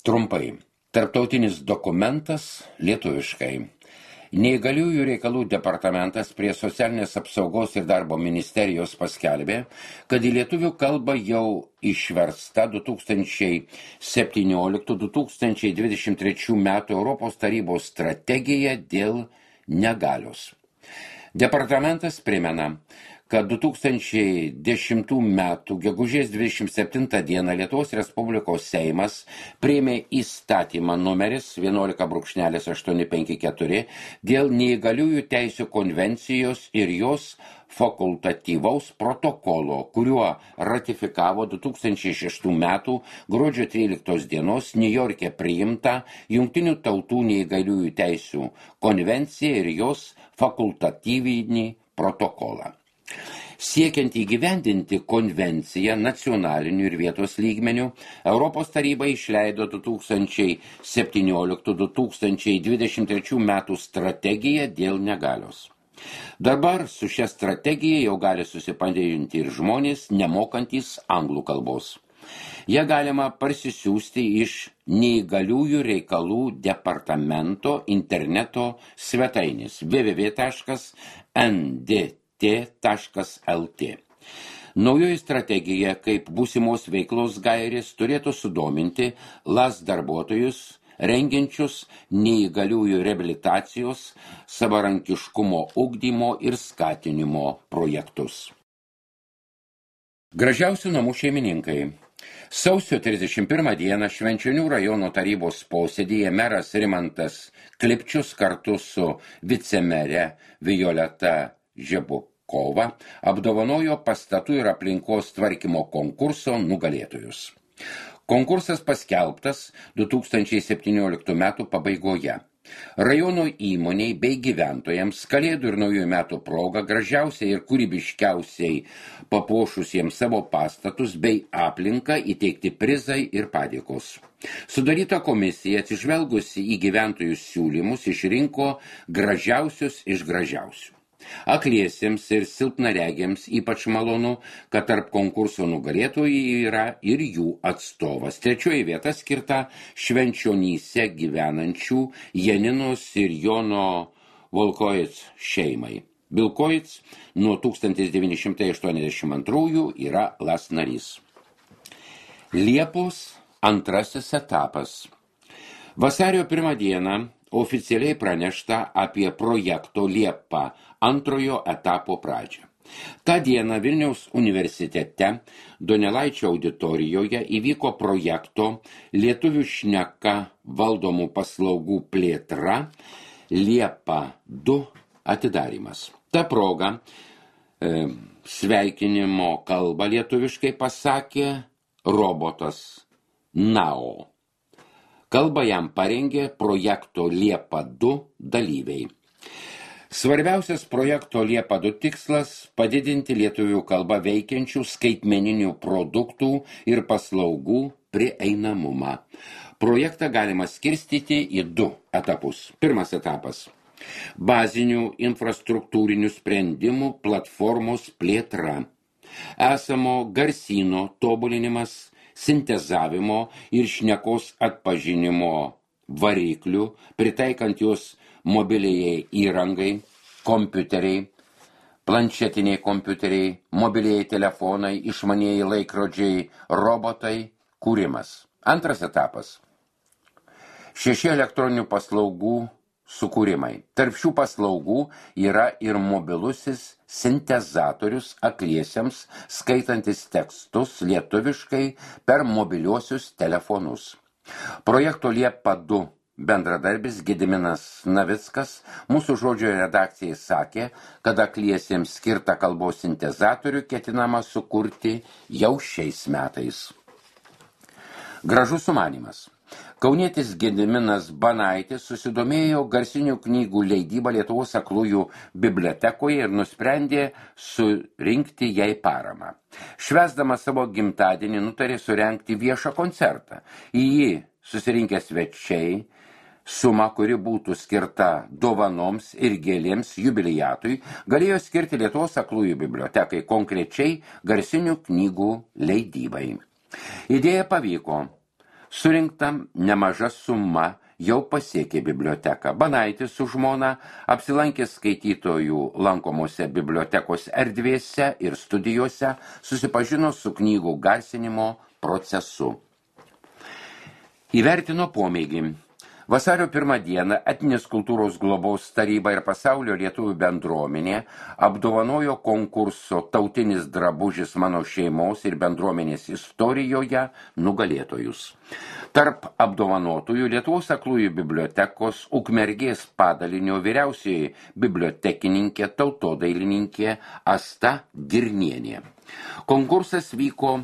Trumpai. Tarptautinis dokumentas lietuviškai. Neįgaliųjų reikalų departamentas prie Socialinės apsaugos ir darbo ministerijos paskelbė, kad į lietuvių kalbą jau išversta 2017-2023 metų Europos tarybos strategija dėl negalios. Departamentas primena, kad 2010 metų gegužės 27 dieną Lietuvos Respublikos Seimas priėmė įstatymą numeris 11.854 dėl neįgaliųjų teisių konvencijos ir jos fakultatyvaus protokolo, kuriuo ratifikavo 2006 metų gruodžio 13 dienos Niujorke priimtą Jungtinių tautų neįgaliųjų teisių konvenciją ir jos fakultatyvinį protokolą. Siekiant įgyvendinti konvenciją nacionaliniu ir vietos lygmeniu, Europos taryba išleido 2017-2023 metų strategiją dėl negalios. Dabar su šia strategija jau gali susipažinti ir žmonės, nemokantys anglų kalbos. Ją galima parsisiųsti iš neįgaliųjų reikalų departamento interneto svetainės www.ndt.lt. Naujoji strategija kaip būsimos veiklos gairės turėtų sudominti LAS darbuotojus, rengiančius neįgaliųjų reabilitacijos, savarankiškumo ugdymo ir skatinimo projektus. Gražiausių namų šeimininkai. Sausio 31 dieną Švenčionių rajono tarybos posėdyje meras Rimantas Klipčius kartu su vicemere Violeta Žebukova apdovanojo pastatų ir aplinkos tvarkymo konkurso nugalėtojus. Konkursas paskelbtas 2017 metų pabaigoje. Rajono įmoniai bei gyventojams Kalėdų ir Naujųjų metų proga gražiausiai ir kūrybiškiausiai papuošusiems savo pastatus bei aplinką įteikti prizai ir padėkos. Sudaryta komisija, atsižvelgusi į gyventojų siūlymus, išrinko gražiausius iš gražiausių. Akliesiems ir silpnaregiams ypač malonu, kad tarp konkurso nugalėtojų yra ir jų atstovas. Trečioji vieta skirta Švenčionyse gyvenančių Janinos ir Jono Volkojic šeimai. Bilkojic nuo 1982 yra LAS narys. Liepos antrasis etapas. Vasario 1 dieną oficialiai pranešta apie projekto Liepa antrojo etapo pradžią. Ta diena Vilniaus universitete Donelaičio auditorijoje įvyko projekto Lietuvių šneka valdomų paslaugų plėtra Liepa 2 atidarymas. Ta proga sveikinimo kalbą lietuviškai pasakė robotas Nao. Kalbą jam parengė projekto Liepa 2 dalyviai. Svarbiausias projekto Liepa 2 tikslas – padidinti lietuvių kalbą veikiančių skaitmeninių produktų ir paslaugų prieinamumą. Projektą galima skirstyti į 2 etapus. Pirmas etapas – bazinių infrastruktūrinių sprendimų platformos plėtra. Esamo garsyno tobulinimas, sintezavimo ir šnekos atpažinimo variklių, pritaikant juos mobiliai įrangai, kompiuteriai, planšetiniai kompiuteriai, mobiliai telefonai, išmanieji laikrodžiai, robotai, kūrimas. Antras etapas – 6 elektroninių paslaugų sukūrimai. Tarp šių paslaugų yra ir mobilusis sintezatorius akliesiems, skaitantis tekstus lietuviškai per mobiliuosius telefonus. Projekto Liepa 2 bendradarbis Gediminas Navickas mūsų žodžio redakcijai sakė, kad akliesiems skirtą kalbos sintezatorių ketinama sukurti jau šiais metais. Gražus sumanymas. Kaunietis Gediminas Banaitis susidomėjo garsinių knygų leidybą Lietuvos aklųjų bibliotekoje ir nusprendė surinkti jai paramą. Švęsdamas savo gimtadienį nutarė surengti viešą koncertą. Į jį susirinkę svečiai, suma, kuri būtų skirta dovanoms ir gėlėms jubiliatui, galėjo skirti Lietuvos aklųjų bibliotekai, konkrečiai garsinių knygų leidybai. Idėja pavyko. Surinkta nemaža suma jau pasiekė biblioteką. Banaitis su žmona apsilankė skaitytojų lankomose bibliotekos erdvėse ir studijose, susipažino su knygų garsinimo procesu. Įvertino pomėgį. Vasario 1 dieną Etninės kultūros globos taryba ir Pasaulio lietuvių bendruomenė apdovanojo konkurso Tautinis drabužis mano šeimos ir bendruomenės istorijoje nugalėtojus. Tarp apdovanotųjų Lietuvos aklųjų bibliotekos Ukmergės padalinio vyriausioji bibliotekininkė tautodailininkė Asta Girnienė. Konkursas vyko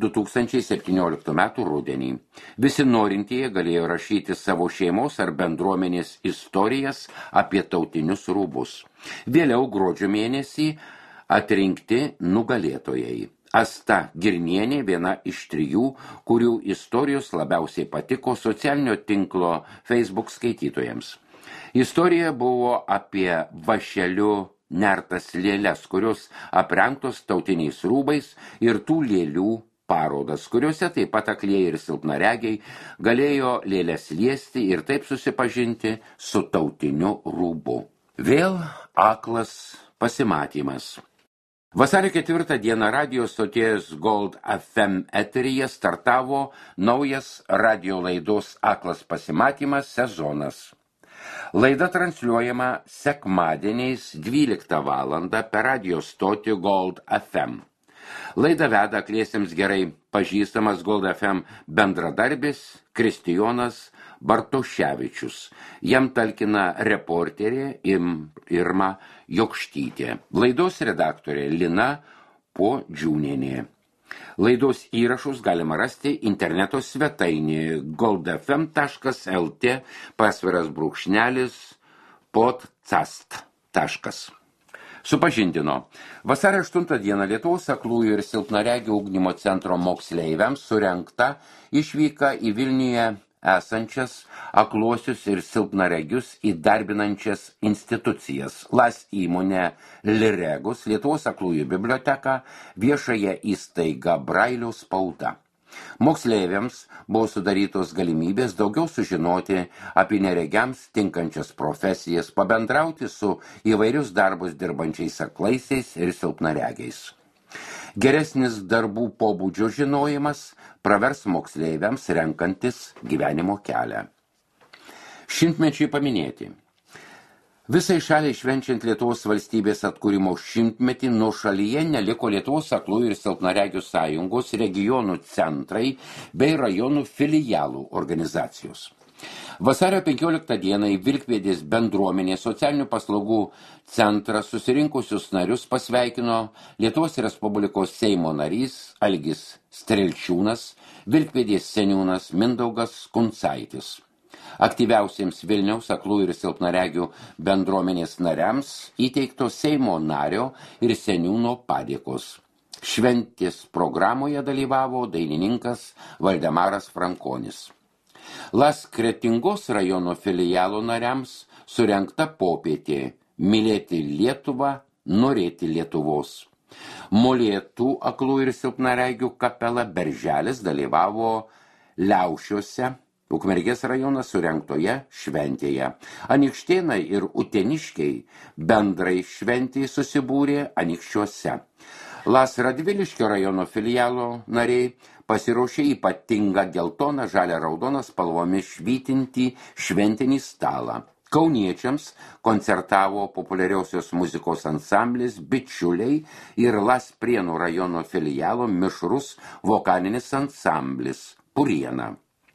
2017 m. rudenį. Visi norintieji galėjo rašyti savo šeimos ar bendruomenės istorijas apie tautinius rūbus. Vėliau gruodžio mėnesį atrinkti nugalėtojai. Asta Girnienė viena iš 3, kurių istorijos labiausiai patiko socialinio tinklo Facebook skaitytojams. Istorija buvo apie vašeliu nertas lėles, kurios aprengtos tautiniais rūbais ir tų lėlių parodas, kuriuose taip pat aklieji ir silpnaregiai galėjo lėles liesti ir taip susipažinti su tautiniu rūbu. Vėl aklas pasimatymas. Vasario 4 dieną radio stoties Gold FM eteryje startavo naujas radio laidos Aklas pasimatymas sezonas. Laida transliuojama sekmadieniais 12 val. Per radio stotį Gold FM. Laidą veda akliesiems gerai pažįstamas Gold FM bendradarbis Kristijonas Bartoševičius. Jam talkina reporterė Irma Jokštytė. Laidos redaktorė Lina Podžiūnienė. Laidos įrašus galima rasti interneto svetainėje goldfm.lt /podcast. Supažindino. Vasario 8 dieną Lietuvos aklųjų ir silpnaregių ugdymo centro moksleiviams surengta išvyka į Vilniuje esančias akluosius ir silpnaregius įdarbinančias institucijas. LAS įmonė Liregus, Lietuvos aklųjų biblioteka, viešąją įstaigą Brailio spauda. Moksleiviams buvo sudarytos galimybės daugiau sužinoti apie neregiams tinkančias profesijas, pabendrauti su įvairius darbus dirbančiais aklaisiais ir silpnaregiais. Geresnis darbų pobūdžio žinojimas pravers moksleiviams renkantis gyvenimo kelią. Šimtmečiai paminėti. Visai šaliai švenčiant Lietuvos valstybės atkūrimo šimtmetį nuo šalyje neliko Lietuvos aklųjų ir silpnaregių sąjungos, regionų centrai bei rajonų filialų organizacijos. Vasario 15 dieną į Vilkpėdės bendruomenės socialinių paslaugų centrą susirinkusius narius pasveikino Lietuvos Respublikos Seimo narys Algis Strelčiūnas, Vilkpėdės seniūnas Mindaugas Kuncaitis. Aktyviausiems Vilniaus aklųjų ir silpnaregių bendruomenės nariams įteiktos Seimo nario ir seniūno padėkos. Šventės programoje dalyvavo dainininkas Valdemaras Frankonis. LAS Kretingos rajono filialo nariams surengta popietė Mylėti Lietuvą, norėti Lietuvos. Molėtų aklųjų ir silpnaregių kapela Berželis dalyvavo Liaušiuose, Ukmergės rajonas surengtoje šventėje. Anykštėnai ir uteniškiai bendrai šventėje susibūrė Anykščiuose. LAS Radviliškio rajono filialo nariai pasiruošė ypatingą geltoną, žalią, raudoną spalvomis švytintį šventinį stalą. Kauniečiams koncertavo populiariosios muzikos ansamblis Bičiuliai ir LAS Prienų rajono filialo mišrus vokalinis ansamblis Puriena.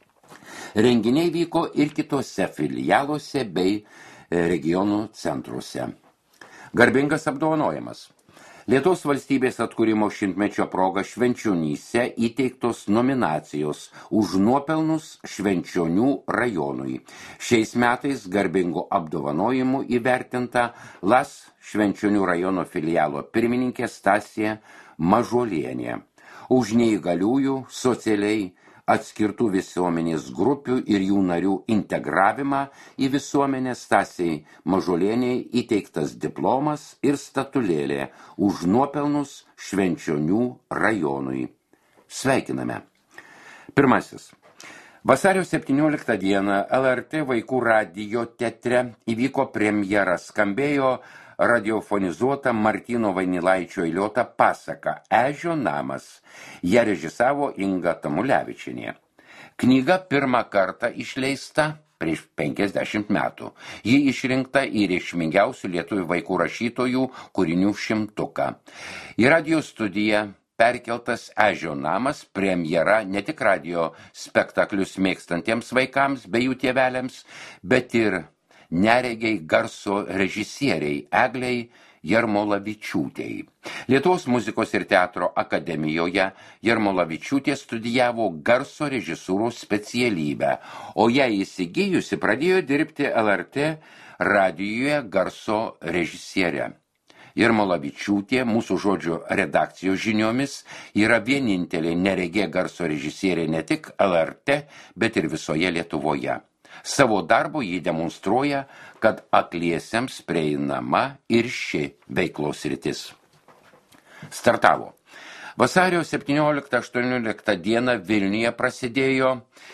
Renginiai vyko ir kitose filialuose bei regionų centruose. Garbingas apdovanojimas. Lietuvos valstybės atkūrimo šimtmečio proga Švenčionyse įteiktos nominacijos už nuopelnus Švenčionių rajonui. Šiais metais garbingu apdovanojimu įvertinta LAS Švenčionių rajono filialo pirmininkė Stasė Mažuolienė. Už neįgaliųjų, socialiai atskirtų visuomenės grupių ir jų narių integravimą į visuomenę Stasei Mažuolienei įteiktas diplomas ir statulėlė už nuopelnus Švenčionių rajonui. Sveikiname. Pirmasis. Vasario 17 dieną LRT vaikų radijo teatre įvyko premjera, skambėjo radiofonizuota Martyno Vainilaičio eiliuota pasaka Ežio namas. Ją režisavo Inga Tamulevičienė. Knyga pirmą kartą išleista prieš 50 metų. Ji išrinkta į reikšmingiausių lietuvių vaikų rašytojų kūrinių 100. Į radijo studiją perkeltas Ežio namas, premjera ne tik radijo spektaklius mėgstantiems vaikams bei jų tėveliams, bet ir neregiai garso režisieriai Eglei Jarmolavičiūtei. Lietuvos muzikos ir teatro akademijoje Jarmolavičiūtė studijavo garso režisūros specialybę, o ją įsigijusi pradėjo dirbti LRT radijuje garso režisierė. Jarmolavičiūtė, mūsų žodžio redakcijos žiniomis, yra vienintelė neregė garso režisierė ne tik LRT, bet ir visoje Lietuvoje. Savo darbu jį demonstruoja, kad akliesiems prieinama ir ši veiklos sritis. Startavo. Vasario 17-18 dieną Vilniuje prasidėjo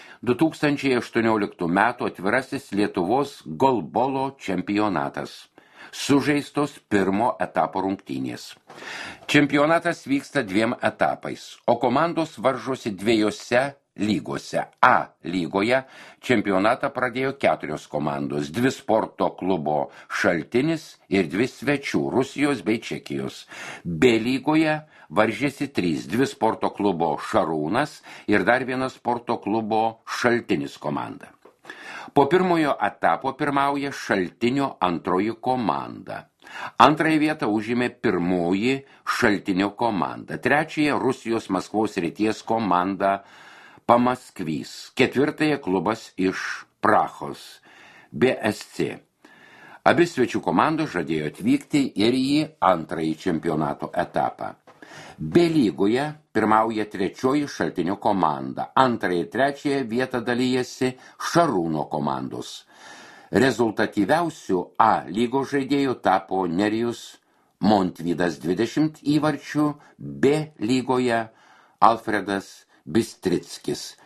2018 metų atvirasis Lietuvos golbolo čempionatas. Sužaistos pirmo etapo rungtynės. Čempionatas vyksta 2 etapais, o komandos varžosi 2 lygose. A lygoje čempionatą pradėjo 4 komandos, 2 sporto klubo Šaltinis ir 2 svečių Rusijos bei Čekijos. B lygoje varžėsi 3, 2 sporto klubo Šarūnas ir dar 1 sporto klubo Šaltinis komanda. Po pirmojo etapo pirmauja Šaltinio antroji komanda. Antrąją vietą užėmė pirmoji Šaltinio komanda. Trečiąją Rusijos Maskvos srities komanda Pamaskvys. Ketvirtąją klubas iš Prahos BSC. Abi svečių komandos žadėjo atvykti ir į antrąjį čempionato etapą. B lygoje pirmauja 3 Šaltinio komanda, 2 ir 3 vietą dalyjasi Šarūno komandos. Rezultatyviausių A lygos žaidėjų tapo Nerijus Montvydas 20 įvarčių, B lygoje Alfredas Bistrickis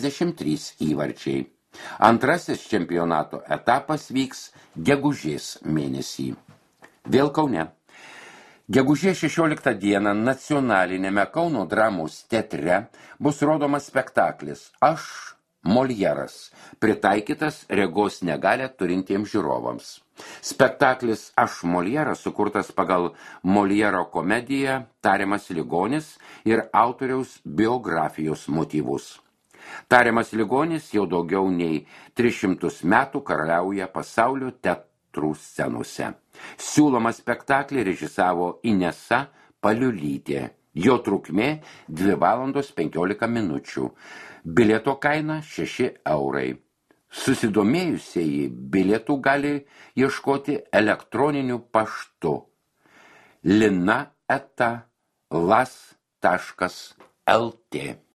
33 įvarčiai. Antrasis čempionato etapas vyks gegužės mėnesį. Vėl Kaune. Gegužės 16 dieną nacionalinėme Kauno dramos teatre bus rodomas spektaklis Aš Moljeras, pritaikytas regos negalią turintiems žiūrovams. Spektaklis Aš Moljeras sukurtas pagal Moljero komediją Tariamas ligonis ir autoriaus biografijos motyvus. Tariamas ligonis jau daugiau nei 300 metų karaliauja pasaulio teatrų scenose. Siūlomą spektaklį režisavo Inesa Paliulytė. Jo trukmė 2 valandos 15 minučių. Bilieto kaina 6 eurai. Susidomėjusieji bilietų gali ieškoti elektroniniu paštu lina@las.lt.